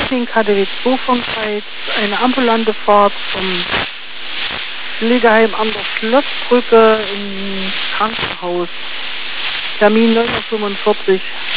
Technik KDW 2 von Zeit, eine ambulante Fahrt vom Pflegeheim an der Schlossbrücke ins Krankenhaus. Termin 9:45 Uhr.